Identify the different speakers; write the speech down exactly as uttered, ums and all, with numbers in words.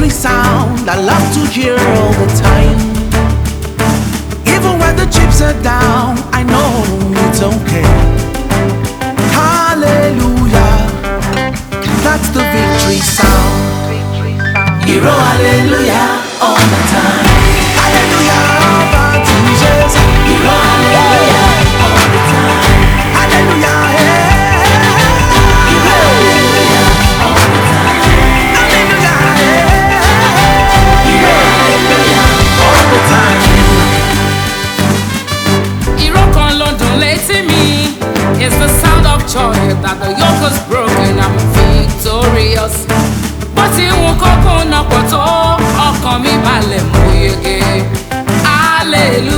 Speaker 1: victory sound I love to hear all the time. Even when the chips are down, I know it's okay. Hallelujah, that's the victory sound. Hero, hallelujah, all the time. Hallelujah, over Jesus. Hero, hallelujah, all the time. Hallelujah, yeah. Hero, hallelujah, all the time. Hallelujah, yeah. Hero, hallelujah, all the time.
Speaker 2: Hero kan London létí mi. It's the sound of joy that the yoke is broken. I'm victorious. Bó ti wù kókó náà pọ̀ tó, ọkàn mi balẹ̀ mú yege. Hallelujah.